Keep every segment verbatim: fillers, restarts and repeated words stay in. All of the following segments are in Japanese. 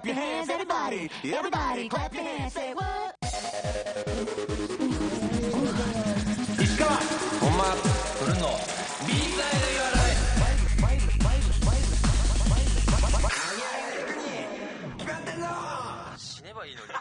your hands, everybody, everybody, clap your hands, say what? 石川、 ほんま、来るの。ビーサイド言わない。決まってんぞ。死ねばいいのに。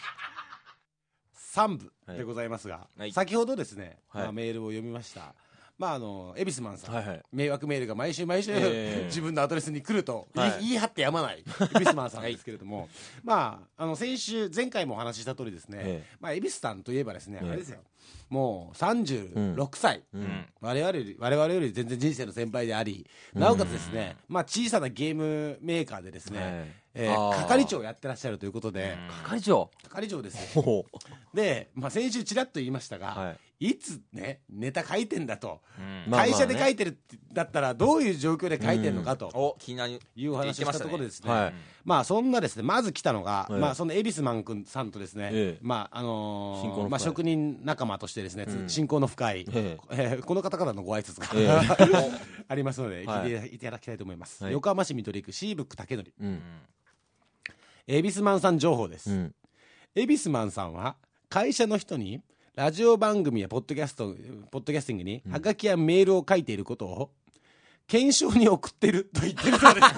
さん部でございますが、 はい、 先ほどですね、 はい、 まあ、メールを読みました。まああのエビスマンさん、 はいはい、 迷惑メールが毎週毎週、 えー、 自分のアドレスに来ると、 はい、 言い張ってやまないエビスマンさんですけれども、はい、まああの先週前回もお話しした通りですね、えー、まあエビスさんといえばですね、えー、あれですよ、もうさんじゅうろくさい、うん、我々より我々より全然人生の先輩であり、なおかつですね、まあ小さなゲームメーカーでですね、はい、えー、係長をやってらっしゃるということで、 係長係長ですよ。で、まあ、先週ちらっと言いましたが、はい、いつねネタ書いてんだと、うん、会社で書いてるってだったらどういう状況で書いてるのかと、 うん、お気になりいうお話をしたところでですね、 はい、 まあそんなですね、まず来たのが、はい、まあそのエビスマン君さんとですね、ええ、まああのー、まあ職人仲間としてですね、うん、親交の深い、えええー、この方々のご挨拶が、ええ、ありますので聞いていただきたいと思います。はい、横浜市緑区シーブック竹則、うん、エビスマンさん情報です。うん、エビスマンさんは会社の人にラジオ番組やポッドキャスト、ポッドキャスティングにハガキやメールを書いていることを検証に送ってると言ってるそうです。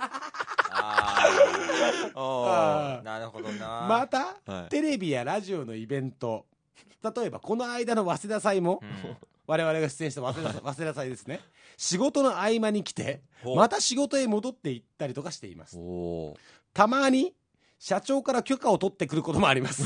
あなるほどな。 また、はい、テレビやラジオのイベント、例えばこの間の早稲田祭も、うん、我々が出演した早稲田、早稲田祭ですね、仕事の合間に来てまた仕事へ戻っていったりとかしています。たまに社長から許可を取ってくることもあります。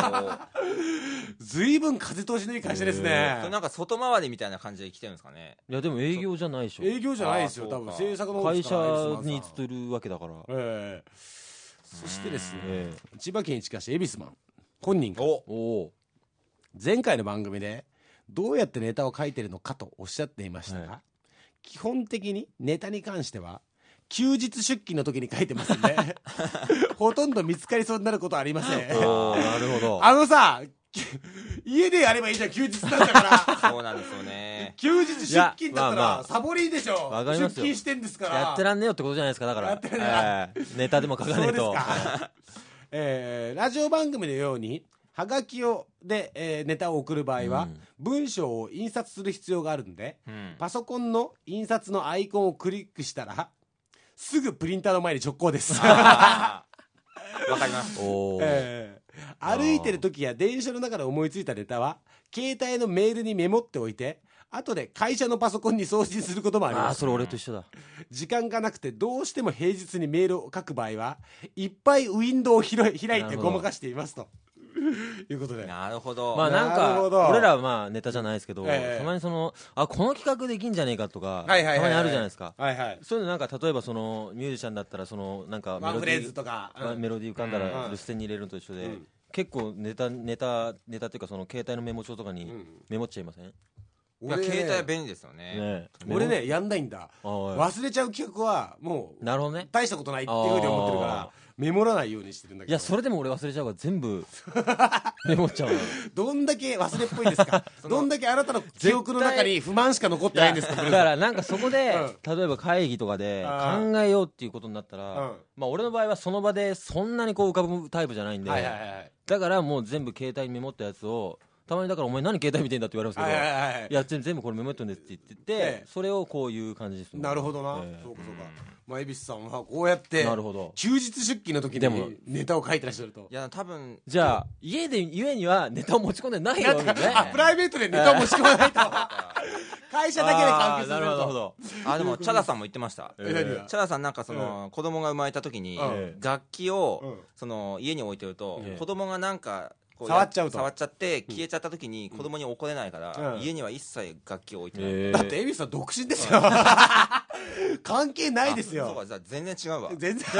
ずいぶん風通しのいい会社ですね。 それなんか外回りみたいな感じで来てるんですかね。 いやでも営業じゃないでしょ。 営業じゃないですよ、多分制作の会社に移るわけだから、 えー、そしてですね、えー、千葉県市川市エビスマン本人がお前回の番組でどうやってネタを書いてるのかとおっしゃっていましたが、はい、基本的にネタに関しては休日出勤の時に書いてますんでほとんど見つかりそうになることはありません。 おなるほど。 あのさ家でやればいいじゃん、休日なんだからそうなんですよね。 休日出勤だったら、まあまあ、サボりでしょ。 わかりますよ。 出勤してんですからやってらんねえよってことじゃないですか。だからやってらんねえ、えー、ネタでも書かないと。そうですか、 えー、ラジオ番組のようにはがきをで、えー、ネタを送る場合は、うん、文章を印刷する必要があるんで、うん、パソコンの印刷のアイコンをクリックしたらすぐプリンターの前に直行です。 わかります。 お、えー歩いてる時や電車の中で思いついたネタは携帯のメールにメモっておいて後で会社のパソコンに送信することもあります。 あ、それ俺と一緒だ。 時間がなくてどうしても平日にメールを書く場合はいっぱいウィンドウを開いてごまかしていますということで。 なるほど。 まあなんか俺らはまあネタじゃないですけど、えー、たまにそのあこの企画できんじゃねえかとか、はいはいはいはい、たまにあるじゃないですか、はいはい、そういうのなんか例えばそのミュージシャンだったらそのなんかメロディー、 フレーズとか、 うん、メロディー浮かんだら留守線に入れるのと一緒で、うん、結構ネタネタネタっていうかその携帯のメモ帳とかにメモっちゃいません？ いや携帯は便利ですよね。 ね俺ねやんないんだ。忘れちゃう企画はもうなるほどね、 大したことないっていうふうに思ってるからメモらないようにしてるんだけど。 いやそれでも俺忘れちゃうから全部メモっちゃうの。 どんだけ忘れっぽいですかどんだけあなたの記憶の中に不満しか残ってないんですか。 だからなんかそこで、うん、例えば会議とかで考えようっていうことになったら、うん、まあ俺の場合はその場でそんなにこう浮かぶタイプじゃないんで、はいはいはい、だからもう全部携帯にメモったやつをたまにだからお前何携帯見てんだって言われますけど、はいはいはい、いや全部これメモってるんですって言ってて、ええ、それをこういう感じです、ね、 なるほどな、ええ、そうかそうか。まあ、恵比寿さんはこうやって休日出勤の時にネタを書いてらっしゃると。 いや多分じゃあ家で家にはネタを持ち込んでないよね。 あプライベートでネタを持ち込まないと会社だけで完結すると。 なるほど。あでもチャダさんも言ってました、えー、チャダさんなんかその、うん、子供が生まれた時に、うん、楽器を、うん、その家に置いてると、うん、子供がなんか触っちゃうと触っちゃって消えちゃった時に子供に怒れないから、うん、家には一切楽器を置いてない、 えー、だって恵比寿さん独身ですよ関係ないですよ。 そうかじゃあ全然違うわ。 全然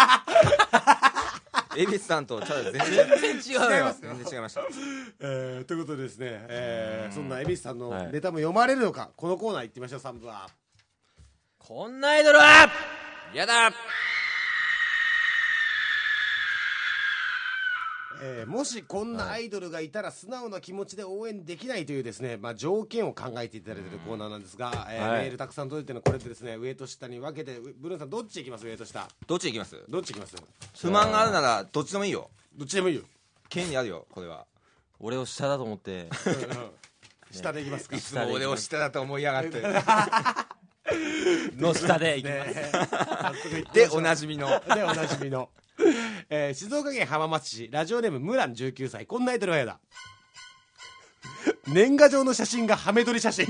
恵比寿さんとチャダ全然違います全然違いました、 えー、ということでですね、えー、そんな恵比寿さんのネタも読まれるのか、はい、このコーナー行ってみましょう。さん部はこんなアイドルはやだ。 えー、もしこんなアイドルがいたら素直な気持ちで応援できないというですね、まあ、条件を考えていただいているコーナーなんですが、えーはい、メールたくさん届いてるのこれでですね、上と下に分けて、ブルーンさんどっちいきます？上と下どっちいきます？ どっちいきます？ 不満があるならどっちでもいいよ。 どっちでもいいよ。 権利あるよこれは。 俺を下だと思って下でいきますか？ いつも俺を下だと思いやがっての下でいきます、 ね、 でおなじみのでおなじみの、えー、静岡県浜松市ラジオネームムランじゅうきゅうさい、こんなアイドルはやだ。年賀状の写真がハメ撮り写真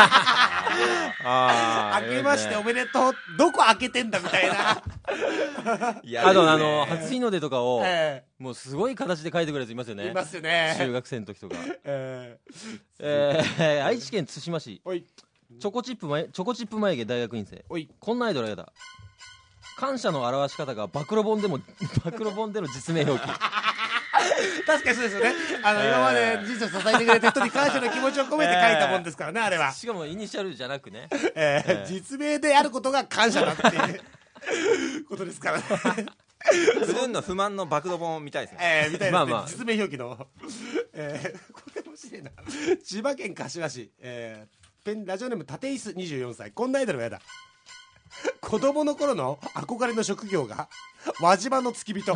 あー、明けましておめでとう、どこ開けてんだみたいないやあとあの初日の出とかを、えー、もうすごい形で書いてくるやついますよね。 いますよね、 中学生の時とか、えーえー、愛知県津島市おいチョコチップ眉チョコチップ眉毛大学院生、おいこんなアイドルはやだ。感謝の表し方が暴露本でも暴露本での実名表記確かにそうですよね。あの、えー、今まで人生を支えてくれた人に感謝の気持ちを込めて書いたもんですからね、あれは。 しかもイニシャルじゃなくね、 えーえー、実名であることが感謝だっていうことですからね。 ブルーンの不満の暴露本みたいですね。 えー、みたいですね、まあまあ、実名表記の、えー、これ面白いな。千葉県柏市、えー、ペンラジオネーム立石にじゅうよんさい、こんなアイドルはやだ。子供の頃の憧れの職業が輪島の付き人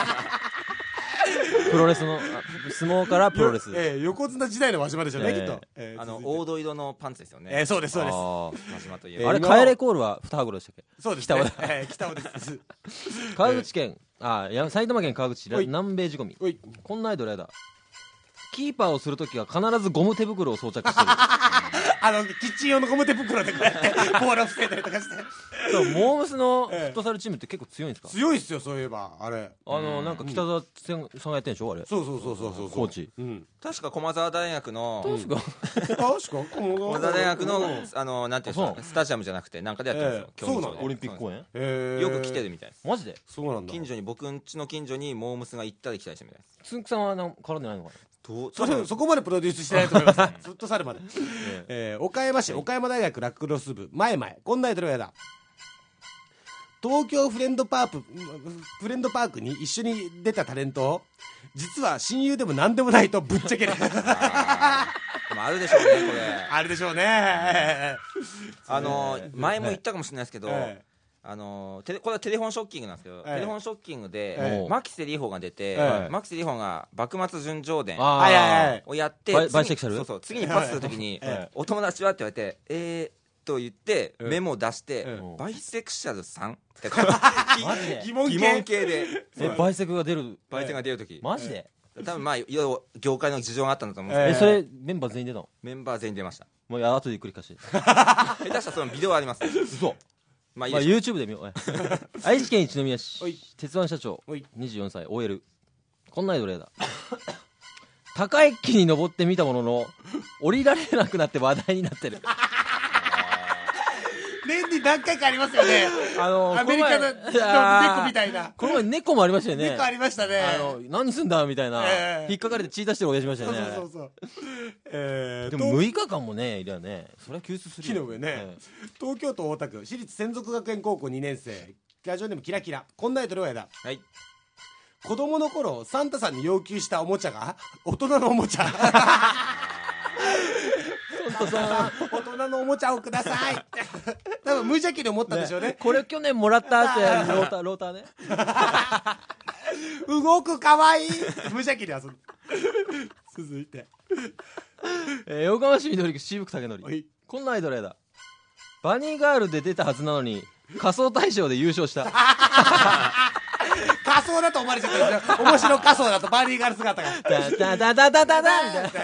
プロレスの相撲からプロレス、 えー、横綱時代の輪島でしょうね、えー、きっと、 えー、あの黄土色のパンツですよね、 えー、そうですそうです。 輪島といえば、 あれ帰れコールは二箱でしたっけ？ そうですね、北尾、えー、北尾です川口県、あや埼玉県川口市南米仕込み、こんなアイドルやだ。キーパーをするときは必ずゴム手袋を装着してるあのキッチン用のゴム手袋でこうやってボールを防いだりとかしてそう、モームスのフットサルチームって結構強いんですか？ 強いっすよ、そういえばあれ、 あのなんか北澤さんがやってんでしょあれ。 そうそうそうそうそう、 コーチ、 うん、確か駒澤大学の確か確か駒澤大学のあのなんていうんですか、スタジアムじゃなくてなんかでやってるんですよ、 えー、そうなのオリンピック公演、 えー、よく来てるみたいです。 マジで？ そうなんだ。 近所に、僕ん家の近所にモームスが行ったり来たりしてるみたいです。 つんくさんはなん絡んでないのかな。 そ, そこまでプロデュースしてないと思いますずっと去るまで、えー、岡山市岡山大学ラクロス部前々、こんなアイドルはやだ。東京フレンドパークフレンドパークに一緒に出たタレントを実は親友でも何でもないとぶっちゃけるあ, あるでしょうね、これあるでしょうね。 あの前も言ったかもしれないですけど、えーあのテレこれはテレフォンショッキングなんですけど、ええ、テレフォンショッキングで、ええ、牧瀬里穂が出て、ええ、牧瀬里穂が幕末純情伝をやって、 バイセクシャル、 そうそう、次にパスするときに、ええ、お友達はって言われて、えーと言ってメモを出して、ええ、バイセクシャルさんって疑問疑問系でえバイセクが出るバイセクが出るとき、 マジで多分まあ業界の事情があったんだと思うんですけど、えそれメンバー全員出たの？ メンバー全員出ました。 もう後でゆっくり貸して下手したらそのビデオあります。 嘘。まあ、まあ YouTube で見よう愛知県一宮市鉄腕社長にじゅうよんさい オーエル、 こんなアイドルやだ。高い木に登ってみたものの降りられなくなって話題になってる年に何回かありますよね、あのアメリカの猫みたいな。 この前猫もありましたよね。 猫ありましたね。 あの何すんだみたいな、えー、引っかかれて血出してる親父ましたよね。 そうそうそう、えー、 でもむいかかんもねいりゃね、それは救出するよ。 木の上ね、えー、東京都大田区私立専属学園高校にねん生ラジオネームキラキラ、こんなアイドルはやだ。 はい。 子供の頃サンタさんに要求したおもちゃが大人のおもちゃサンタさん大人のおもちゃをくださいって多分無邪気に思ったんでしょうね。 これ去年もらったってローターローターね動くかわいい無邪気に遊ぶ続いて、 えー、横浜市緑区渋区竹則、こんなアイドルやだ。バニーガールで出たはずなのに仮装大賞で優勝した仮装だと思われちゃったんですよ。面白仮装だとバニーガール姿がダダダダダダダみたいな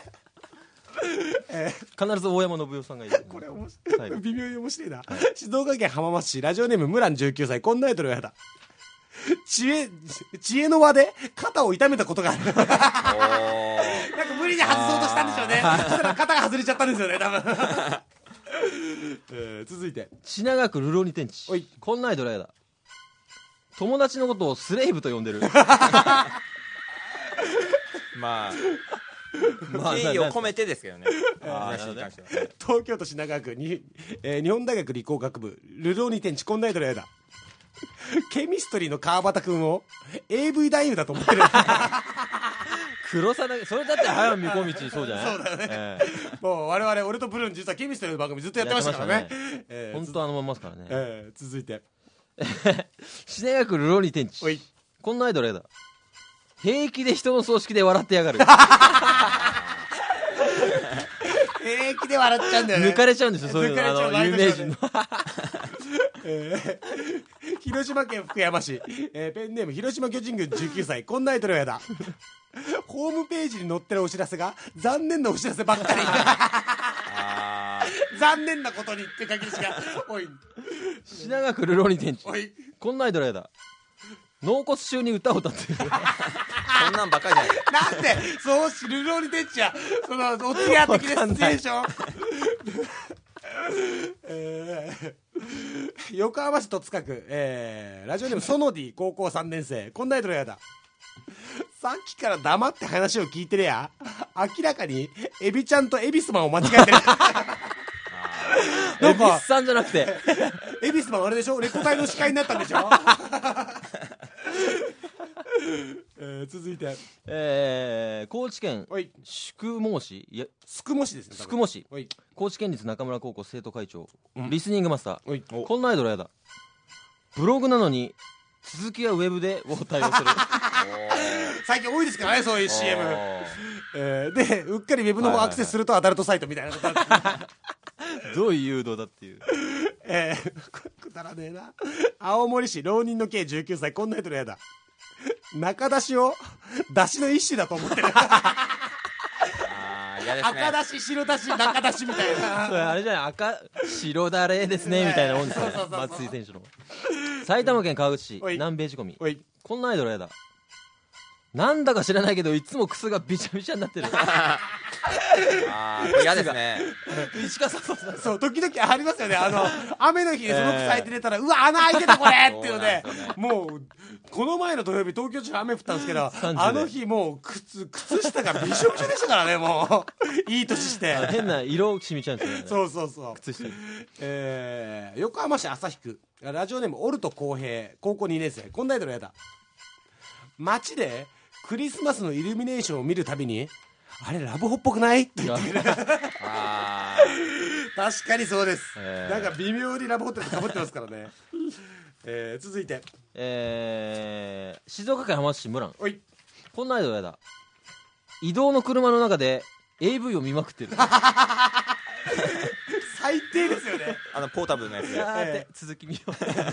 えー、必ず大山信代さんがいる。 これ面白い、はい、微妙に面白いな、はい、静岡県浜松市ラジオネームムランじゅうきゅうさい、こんなアイドルやだ。知恵知恵の輪で肩を痛めたことがあるなんか無理に外そうとしたんでしょうね。そしたら肩が外れちゃったんですよね多分えー、続いて品川区ルローニテンチ、こんなアイドルやだ。友達のことをスレイブと呼んでるまあ敬意を込めてですけどね。 東京都品川区に、えー、日本大学理工学部ルローニテンチ、こんなアイドルやだ。 ケミストリーの川端君を エーブイ 男優だと思ってる。 黒さだけ、それだって早見小道そうじゃない？ そうだよね、えー、もう我々俺とブルーン実はケミストリーの番組ずっとやってましたからね。 えー、本当あのまんまですからね。 えー、続いて品川区ルロニ天地、こんなアイドルやだ。平気で人の葬式で笑ってやがる。 平気で笑っちゃうんだよね。 抜かれちゃうんですよ、そういうの、あの有名人の。 えー、広島県福山市、えー、ペンネーム広島巨人軍じゅうきゅうさい、こんなアイドルやだ。ホームページに載ってるお知らせが残念なお知らせばっかり。残念なことにって書き出しが多い。 品川区ルロニ天地、こんなアイドルやだ。納骨中に歌を歌ってる。 そんなんばっかりじゃない。 なんでそうしルローニテッチやそのお通夜的なシチュエーション。えー、横浜市戸塚区、えー、ラジオネームソノディ高校さんねん生、こんなアイドルやだ。さっきから黙って話を聞いてるや、明らかにエビちゃんとエビスマンを間違えてる。 エビスさんじゃなくてエビスマンあれでしょ、レコ大の司会になったんでしょ。えー、続いて、 えー、高知県宿毛市、いや宿毛市ですね、 宿毛市、高知県立中村高校生徒会長、うん、リスニングマスター、こんなアイドルやだ。ブログなのに続きはウェブでを対応する。 最近多いですからね、そういう シーエム。えー、でうっかりウェブの方アクセスするとアダルトサイトみたいなことになってる。 どういう誘導だっていう。 えー、くだらねえな。青森市浪人の計じゅうきゅうさい、こんなアイドルやだ。中出しを出しの一種だと思ってる。 あ、嫌ですね。 赤出し白出し中出しみたいな。 それあれじゃない、赤白だれですねみたいなもんですよね。松井選手の。埼玉県川口市南米仕込み、こんなアイドルやだ。なんだか知らないけどいつもクスがびちゃびちゃになってる。 あー、嫌ですね。 石川さん、そうそうそう、時々ありますよね。あの雨の日にその草いて出たら、うわ穴開いてたこれっていうので、もうこの前の土曜日東京地方雨降ったんですけど、あの日もう靴靴下がびしょびしょでしたからね。もういい年して変な色染みちゃうんですよね。 そうそうそう、 靴下。 えー、横浜市旭区ラジオネームオルト浩平高校にねん生、こんなアイドルやだ。街でクリスマスのイルミネーションを見るたびに、あれラブホっぽくないって言ってる。あ確かにそうです、えー、なんか微妙にラブホテルとかぶってますからね。えー、続いて、 えー、静岡県浜松市村おい、こんなアイドルやだ。移動の車の中で エーブイ を見まくってる。 最低ですよね。 あのポータブルのやつで、 えー、続き見よう。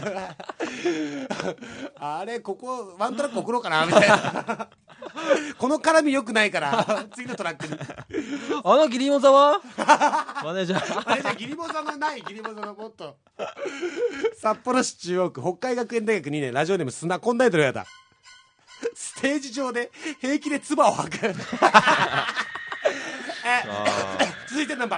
あれここワントラック送ろうかなみたいな。この絡み良くないから次のトラックに。 あのギリモザはマネージャーマネージャーギリモザのないギリモザのもっと。札幌市中央区北海学園大学にねんラジオネーム砂、こんなアイドルやだ。ステージ上で平気で唾を吐く。え続いて何番。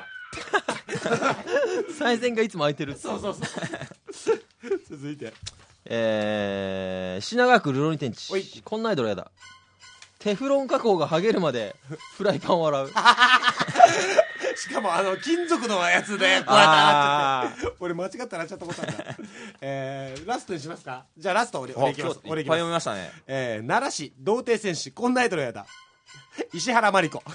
再選がいつも空いてる。 そうそうそう。続いて、 えー、品川区ルロニ天地、こんなアイドルやだ。テフロン加工が剥げるまでフライパンを洗う。 しかもあの金属のやつでこうやって洗っちゃって。俺間違って洗っちゃったことあるんだ。えー、ラストにしますか。じゃあラスト俺俺いきます。 俺いっぱい読みましたね。 えー、奈良市童貞戦士、こんなアイドルやだ。石原真理子。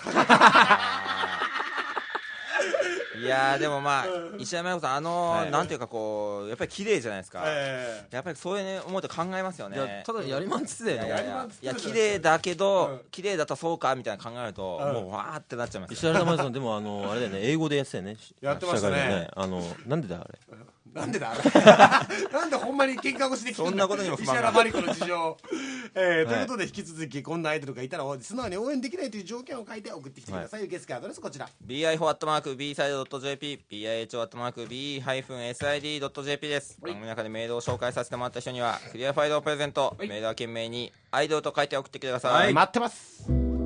いやーでもまあ、うん、石山真理子さん、あのーはい、なんていうかこうやっぱり綺麗じゃないですか、えー、やっぱりそういうね思うと考えますよね。 ただやりまんつっていやいやいやいや綺麗だけど、うん、綺麗だったらそうかみたいな考えると、うん、もうわーってなっちゃいます、ね、 石原真理子さんでもあのあれだよね、英語でやってたよね。 やってましたね。ね、 あのなんでだあれ。 なんでだあれ。なんでほんまに喧嘩腰で聞くんだ。 そんなことにも不満が。 石原真理子の事情。えー、ということで引き続きこんなアイドルがいたら素直に応援できないという条件を書いて送ってきてください。はい、受付アドレスこちらビーアイフォー アットマーク ビーサイド ドット ジェーピー ビーアイエイチオー アットマーク ビー ハイフン エスアイディー ドット ジェーピー です。番組の中でメールを紹介させてもらった人にはクリアファイルをプレゼント。メールは懸命にアイドルと書いて送ってきてください。 はい、待ってます。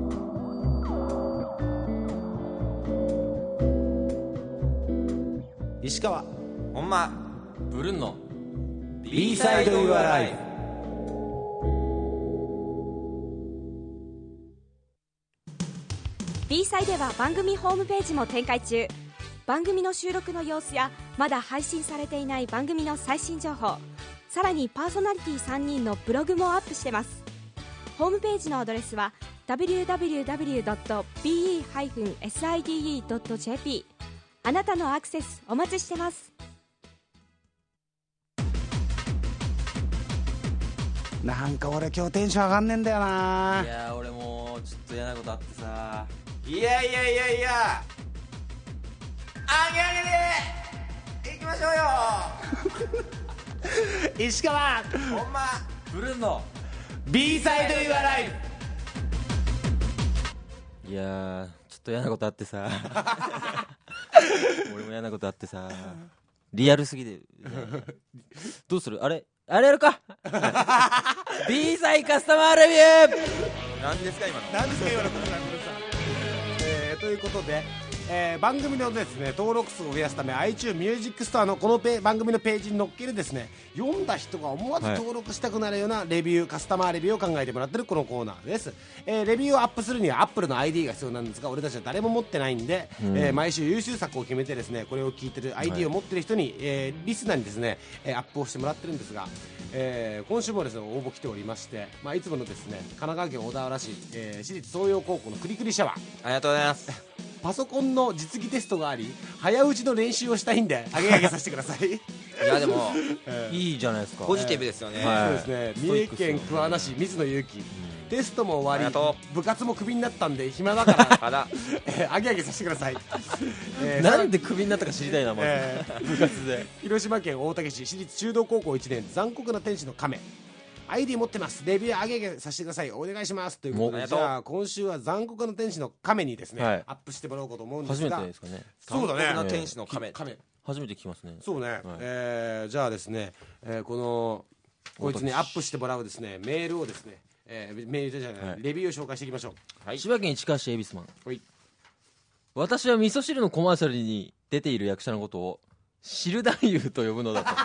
石川ほんまブルンの B サイド Your Life。 B サイでは番組ホームページも展開中。番組の収録の様子やまだ配信されていない番組の最新情報、 さらにパーソナリティさんにんのブログもアップしてます。ホームページのアドレスは ダブリューダブリューダブリュードットビーイーハイフンサイドドットジェーピー。 あなたのアクセスお待ちしてます。 なんか俺今日テンション上がんねえんだよな。 いや俺もちょっと嫌なことあってさ。 いやいやいやいや、あげあげで行きましょうよ石川ほんまブルーノ B サイドユアライブ。いやーちょっと嫌なことあってさ俺も嫌なことあってさ、リアルすぎてどうする、あれあれやるかB サイカスタマーレビュー。 何ですか今の、 何ですか今のことなんですか、えー、ということで、えー、番組のですね登録数を増やすため iTunes Music Store のこのペ番組のページに載っけるですね、読んだ人が思わず登録したくなるようなレビュー、はい、カスタマーレビューを考えてもらってるこのコーナーです、えー、レビューをアップするには Apple の アイディー が必要なんですが、俺たちは誰も持ってないんで、うん、えー、毎週優秀作を決めてですね、これを聞いてる アイディー を持ってる人に、はい、えー、リスナーにですね、えー、アップをしてもらってるんですが、えー、今週もですね応募来ておりまして、まあ、いつものですね神奈川県小田原市、えー、私立東洋高校のクリクリシャワー、 ありがとうございます。 パソコンの実技テストがあり早打ちの練習をしたいんであげあげさせてくださいいやでも、 えー、いいじゃないですか、 ポジティブですよね、 えー、そうですね、三重県桑名市水野勇気、うん、テストも終わり部活もクビになったんで暇だからあら、えー、あげあげさせてください、 えー、なんでクビになったか知りたいな、まず、えー、部活で広島県大竹市私立中道高校いちねん残酷な天使の亀、アイディー 持ってます、レビュー上げ上げさせてください、お願いしますということで、じゃあ今週は残酷な天使の亀にですね、はい、アップしてもらおうかと思うんですが、 初めてですかね、 そうだね、 残酷な天使の亀、 亀初めて聞きますね。 そうね、はい、えー、じゃあですね、えー、このこいつにアップしてもらうですねメールをですね、えー、メールじゃない、はい、レビューを紹介していきましょう。 はい、千葉県市川市恵比寿マン、はい、私は味噌汁のコマーシャルに出ている役者のことを汁男優と呼ぶのだと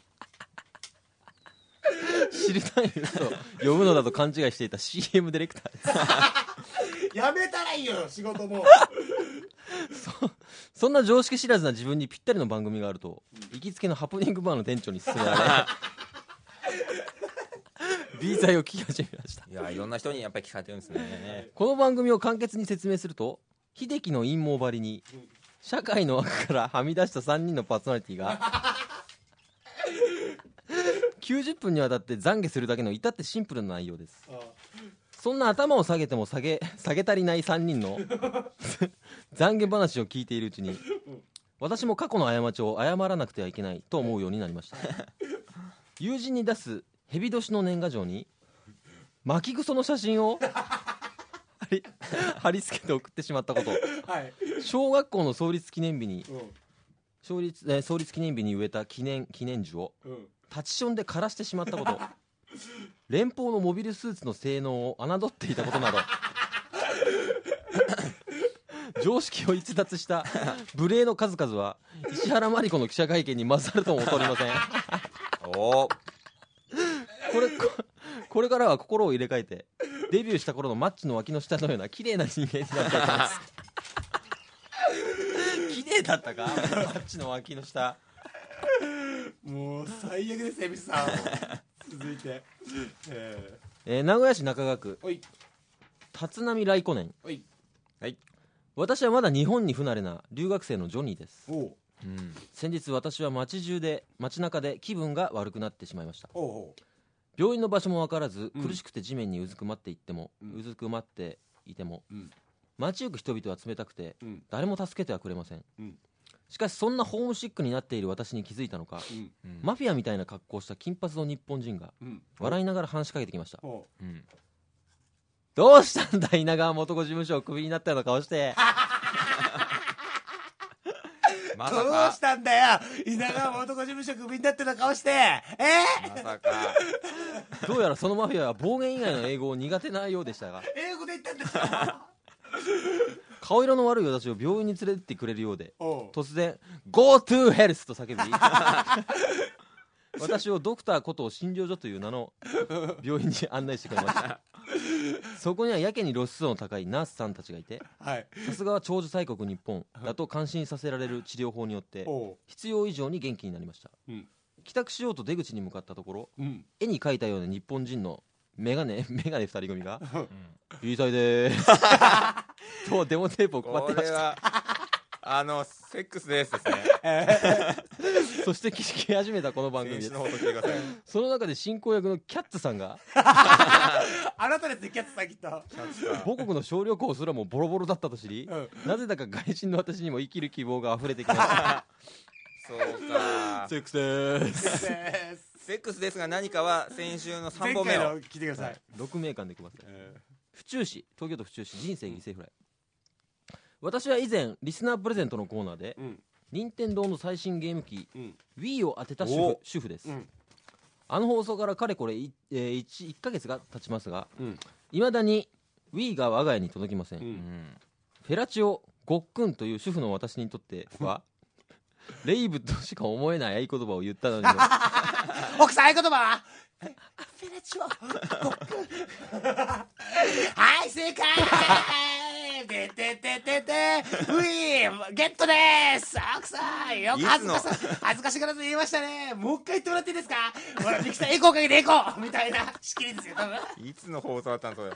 汁男優と呼ぶのだと勘違いしていた シーエム ディレクターですやめたらいいよ仕事もそ, そんな常識知らずな自分にぴったりの番組があると、うん、行きつけのハプニングバーの店長に勧められB 剤を聞き始めました。 いやいろんな人にやっぱり聞かれてるんですね。 この番組を簡潔に説明すると、秀樹の陰謀ばりに社会の枠からはみ出したさんにんのパーソナリティがきゅうじゅっぷんにわたって懺悔するだけの至ってシンプルな内容です。そんな頭を下げても下げ、下げ足りないさんにんの懺悔話を聞いているうちに、私も過去の過ちを謝らなくてはいけないと思うようになりました。友人に出す蛇年の年賀状に巻きぐその写真を貼り、貼り付けて送ってしまったこと、はい、小学校の創立記念日に、うん、創立、えー、創立記念日に植えた記念、記念樹を、うん、タチションで枯らしてしまったこと連邦のモビルスーツの性能を侮っていたことなど常識を逸脱した無礼の数々は石原真理子の記者会見に勝るとも劣りませんおこれここれからは心を入れ替えてデビューした頃のマッチの脇の下のような綺麗な人間になっていきます綺麗だったかマッチの脇の下もう最悪です恵比寿さん続いて、 えーえー、名古屋市中川区立浪来子年、はい、私はまだ日本に不慣れな留学生のジョニーです。おう、うん、先日私は街中で街中で気分が悪くなってしまいました。おうおう、病院の場所も分からず、うん、苦しくて地面にうずくまっていっても、うん、うずくまっていても、うん、街行く人々は冷たくて、うん、誰も助けてはくれません、うん、しかしそんなホームシックになっている私に気づいたのか、うんうん、マフィアみたいな格好をした金髪の日本人が、うん、笑いながら話しかけてきました、うん、どうしたんだ稲川元子事務所をクビになったような顔してまさかどうしたんだよ稲川元子事務所クビになってるような顔してえー、まさかどうやらそのマフィアは暴言以外の英語を苦手なようでしたが英語で言ったんですか顔色の悪い私を病院に連れてってくれるようで突然 Go to health と叫び私をドクターこと診療所という名の病院に案内してくれましたそこにはやけに露出度の高いナースさんたちがいて、はい、さすがは長寿大国日本だと感心させられる治療法によって必要以上に元気になりました、うん、 帰宅しようと出口に向かったところ、 うん、 絵に描いたような日本人のメガネメガネふたり組が「B 隊でーす」とデモテープを配ってました。 あのセックスですですねそして聞き始めたこの番組です。その中で進行役のキャッツさんがあなたですね、キャッツさんきっと母国の小旅行すらもボロボロだったと知り、うん、なぜだか外人の私にも生きる希望が溢れてきましたそうかセックスでーすセックスですが何かは先週のさんぼんめを聞いてください。 ろく名間でください、えー、府中市東京都府中市人生犠牲フライ、うん、私は以前リスナープレゼントのコーナーで、うん、任天堂の最新ゲーム機、うん、Wii を当てた主婦、主婦です、うん、あの放送からかれこれ 1, えー、1, いっかげつが経ちますが、いま、うん、だに Wii が我が家に届きません、うん、フェラチオごっくんという主婦の私にとってはレイブとしか思えない合言葉を言ったのに奥さん合言葉はフェラチオごっくんはい正解てててててウィーゲットでーす奥さんよく恥ずかし恥ずかしがらず言いましたね。もう一回言ってもらっていいですか。ほらミキさんエコーかけてエコーみたいな仕切りですよ多分。 いつの放送だったんそれ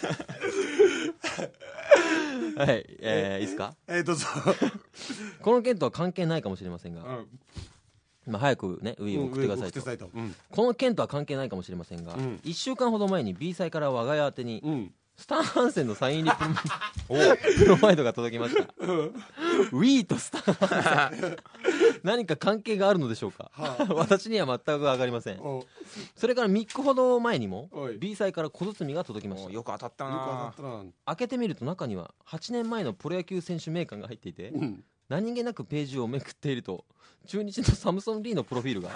はい、えー、いいですか。 えー、どうぞこの件とは関係ないかもしれませんが、うん、まあ、早くね Wii を送ってくださいと、うん、この件とは関係ないかもしれませんが、うん、いっしゅうかんほど前に B 祭から我が家宛てに、うん、スタン・ハンセンのサイン入りプロマイドが届きました、うん、Wii とスタン・ハンセン何か関係があるのでしょうか、はあ、私には全く分かりません。それからみっかほど前にも B 祭から小包が届きました。 よく当たったな。 開けてみると中にははちねんまえのプロ野球選手名鑑が入っていて、うん、何気なくページをめくっていると中日のサムソン・リーのプロフィールが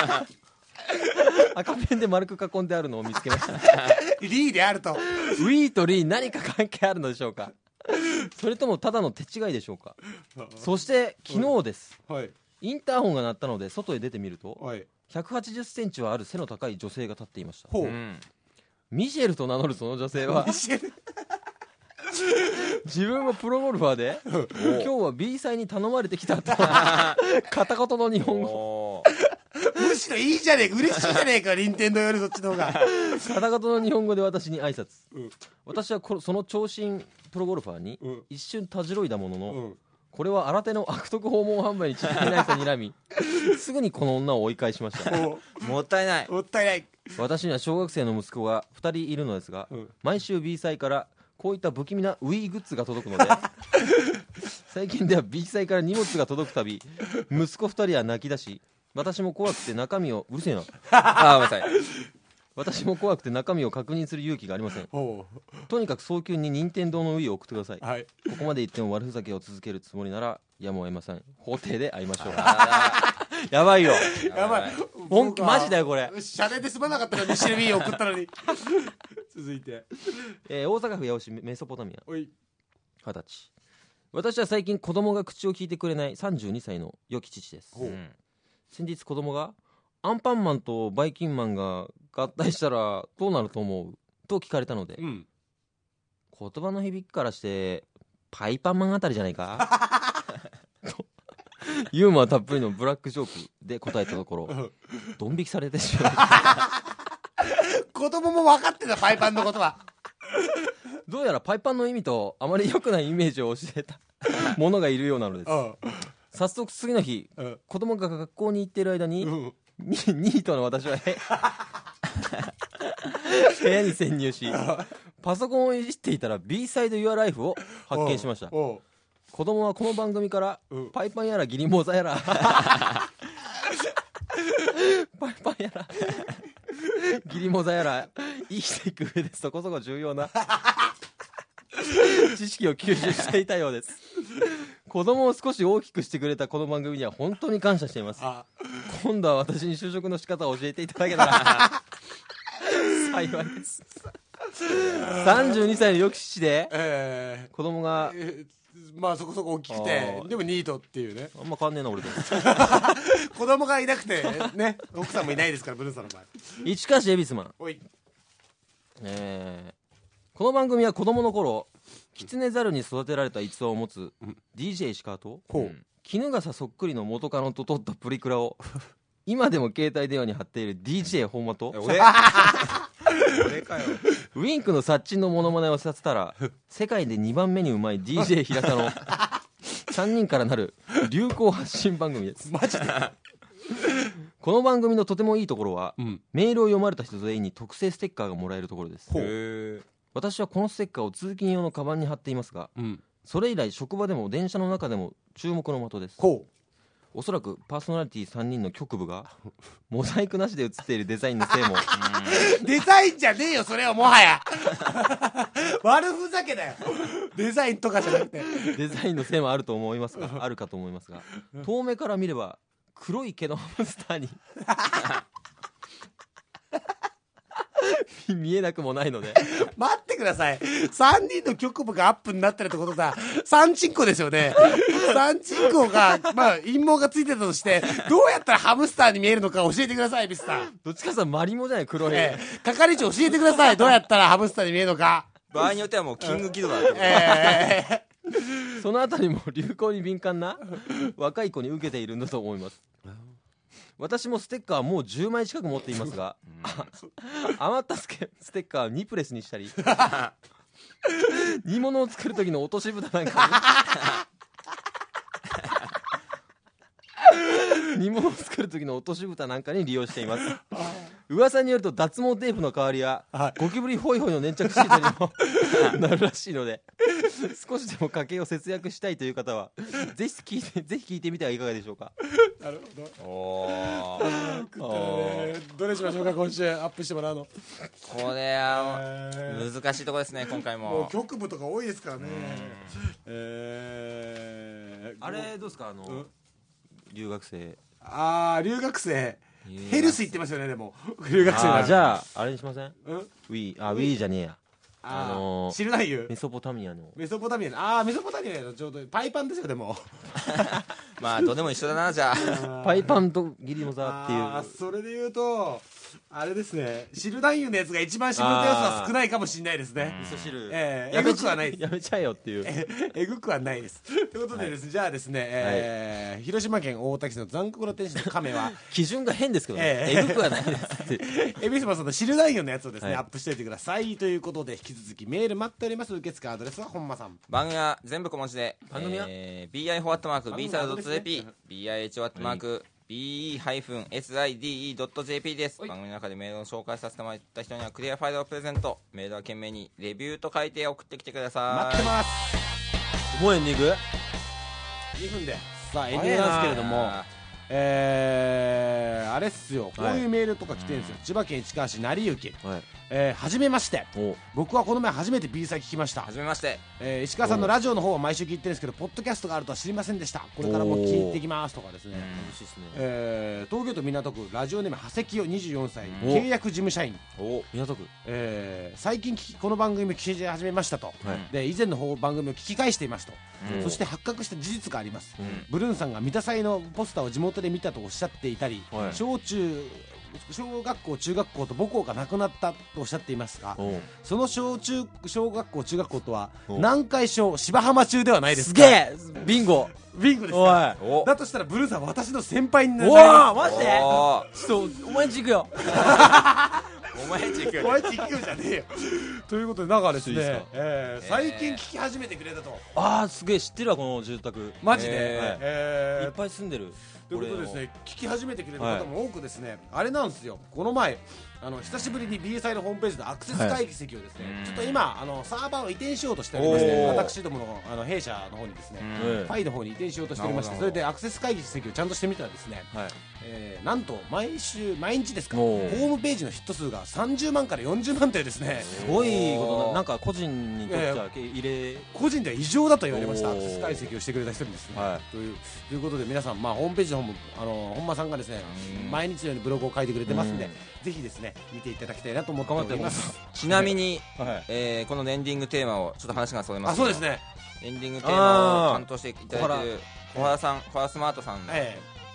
赤ペンで丸く囲んであるのを見つけましたリーであるとウィーとリー何か関係あるのでしょうか。それともただの手違いでしょうか。そして昨日です、はい、インターホンが鳴ったので外へ出てみると、はい、ひゃくはちじゅっセンチはある背の高い女性が立っていました。ほう、うん、ミシェルと名乗るその女性はミシェル自分もプロゴルファーで今日は B 祭に頼まれてきたと片言の日本語むしろいいじゃねえか嬉しいじゃねえか任天堂よりそっちの方が片言の日本語で私に挨拶、うん、私はこその長身プロゴルファーに一瞬たじろいだものの、うん、これは新手の悪徳訪問販売に違いないと睨みすぐにこの女を追い返しました。 もったいないもったいない。 私には小学生の息子がふたりいるのですが、うん、毎週 B 祭からこういった不気味な Wii グッズが届くので最近では B 祭から荷物が届くたび息子ふたりは泣き出し、私も怖くて中身をうるせえなあごめんなさい私も怖くて中身を確認する勇気がありません。とにかく早急に任天堂の Wii を送ってください、はい、ここまで言っても悪ふざけを続けるつもりならやむを得ません。法廷で会いましょうやばいよやばい本気マジだよこれ。 シャレで済まなかったのにミシェル Wii を送ったのに続いて、 えー、大阪府八尾市メソポタミア二十歳。私は最近子供が口を聞いてくれないさんじゅうにさいの良き父です、うん、先日子供がアンパンマンとバイキンマンが合体したらどうなると思うと聞かれたので、うん、言葉の響きからしてパイパンマンあたりじゃないかユーモアたっぷりのブラックジョークで答えたところドン引きされてしまい子供も分かってたパイパンのことはどうやらパイパンの意味とあまり良くないイメージを教えたものがいるようなのです。早速次の日、子供が学校に行っている間に、うん、ニ, ニートの私は部屋に潜入しパソコンをいじっていたら B サイド Your Life を発見しました。子供はこの番組から、うん、パイパンやらギリモザやらパイパンやらギリモザやら生きていく上でそこそこ重要な知識を吸収していたようです。子供を少し大きくしてくれたこの番組には本当に感謝しています。今度は私に就職の仕方を教えていただけたら幸いです。さんじゅうにさいの良き父で、えー、子供が、えー、まあそこそこ大きくてでもニートっていうね。 あんま変わんねえな俺と子供がいなくてね奥さんもいないですからブルーさんの場合。 市川市恵比寿マン。おい、えー、この番組は子供の頃キツネザルに育てられた逸話を持つ、うん、ディージェー 石川と、うん、衣笠そっくりの元カノと撮ったプリクラを今でも携帯電話に貼っている ディージェー 本間と俺俺かよ。 ウィンクのサッチンのモノマネをさせたら世界でにばんめにうまい ディージェー 平田のさんにんからなる流行発信番組です。 マジでこの番組のとてもいいところは、 うん、 メールを読まれた人全員に特製ステッカーがもらえるところです。 へ私はこのステッカーを通勤用のカバンに貼っていますが、うん、それ以来職場でも電車の中でも注目の的です。 ほう。 おそらくパーソナリティさんにんの局部がモザイクなしで写っているデザインのせいもデザインじゃねえよそれはもはや悪ふざけだよ。デザインとかじゃなくてデザインのせいもあると思いますがあるかと思いますが、遠目から見れば黒い毛のハムスターに見えなくもないので待ってください。さんにんの局部がアップになってるってことだ。さんチンコですよね。さんチンコがまあ陰謀がついてたとしてどうやったらハムスターに見えるのか教えてください。ビスさんどっちかさマリモじゃない黒い、 えー、係長教えてください。どうやったらハムスターに見えるのか。 場合によってはもうキングギドラだって、 えー、そのあたりも流行に敏感な若い子に受けているんだと思います。私もステッカーはもうじゅうまい近く持っていますが、余ったステッカーをにプレスにしたり煮物を作る時の落とし蓋なんかに煮物を作る時の落とし蓋なんかに利用しています。噂によると脱毛テープの代わりや、はい、ゴキブリホイホイの粘着シートにもなるらしいので少しでも家計を節約したいという方はぜひ聞いてぜひ聞いてみてはいかがでしょうか。 なるほど。おーどれしましょうか。今週アップしてもらうのこれは難しいところですね。今回ももう局部とか多いですからね。えー、あれどうですかあの、うん、留学生。 ああ留学生ヘルス行ってますよね。でも留学生はじゃああれにしません、うん、ウィーあウィーじゃねえやあのー、知るないよ。 メソポタミアのメソポタミアのああメソポタミアのちょうどパイパンですよ。でもまあどうでも一緒だな。じゃあパイパンとギリモザっていう。 あそれで言うとあれですね、汁男優のやつが一番汁の要素は少ないかもしれないですね。 味噌汁、 えー、えぐくはないです。 やめちゃえよっていうええぐくはないです。ということでですね、はい、じゃあですね、えーはい、広島県大滝市の残酷な天使の亀は基準が変ですけどね、えー、えぐくはないですってエビスマさんの汁男優のやつをですね、 はい、 アップしておいてくださいということで、引き続きメール待っております。受付アドレスは本間さん。 番組は全部小文字で番組は、 えー、ビーアイフォー アットマーク ビーサイド ドット ジェーピー ビーアイエイチオー アットマーク ビーイー ハイフン エスアイディーイー ドット ジェーピー です。番組の中でメールを紹介させてもらった人にはクリアファイルをプレゼント。メールは懸命にレビューと書いて送ってきてください。待ってます。 もうエンディングにふんでさあエンディングなんですけれども、えー、あれっすよ、こういうメールとか来てるんですよ、はい、千葉県市川市成幸、はい、えー、はじめまして。僕はこの前初めて B 祭聞きました。 はじめまして、 えー、石川さんのラジオの方は毎週聞いてるんですけど、ポッドキャストがあるとは知りませんでした。これからも聞いてきますとかですね、 楽しいですね。 えー、東京都港区ラジオネーム長谷清にじゅうよんさい、契約事務社員。 お港区、 えー、最近聞きこの番組を聞き始めましたと、はい、で以前の方番組を聞き返していますと、そして発覚した事実があります。ブルーンさんが三田祭のポスターを地元で見たとおっしゃっていたり、はい、小中小学校中学校と母校がなくなったとおっしゃっていますが、その小中小学校中学校とは南海小芝浜中ではないですか。 すげえビンゴビンゴですか。だとしたらブルーさんは私の先輩になります。おマジでちょっとお前んち行くよお前んち行くよ、 ね、お前んち行くよじゃねえよということで、なんかですね、えー、最近聞き始めてくれたと。 ああすげえ知ってるわこの住宅マジで、 えーえー、いっぱい住んでるということですね、聞き始めてくれる方も多くですね、はい、あれなんですよ、この前あの久しぶりに ビーエスアイ のホームページでアクセス会議席をですね、はい、ちょっと今あのサーバーを移転しようとしておりまして、私どもの、あの弊社の方にですね、ファイの方に移転しようとしておりまして、それでアクセス会議席をちゃんとしてみたらですね、はい、えー、なんと毎週毎日ですか、ホームページのヒット数がさんじゅうまんからよんじゅうまんというですね、 すごいことな、なんか個人にとっては入れ個人では異常だと言われました。アクセス解析をしてくれた人にですね、はい、というということで皆さん、まあ、ホームページの方もあの本間さんがですね毎日のようにブログを書いてくれてますんで、ぜひですね見ていただきたいなと思っております。 ちなみに、はい、えー、このエンディングテーマをちょっと話がそれますけど、 あ、そうですね、 エンディングテーマを担当していただいている小原さん、小原スマートさんの、え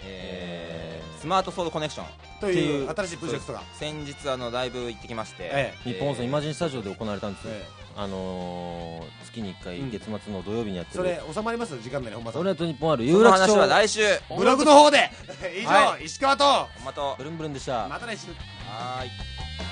えー、スマートソードコネクションという新しいプロジェクトが先日あのライブ行ってきまして、 ええ、日本放送イマジンスタジオで行われたんですよ、ええ、あのー、月にいっかい月末の土曜日にやってる、 うん、それ収まります時間内に本間さん。 それと日本ある有楽町、その話は来週ブログの方で以上、はい、石川と本間とブルンブルンでした。 また来週。 はーい。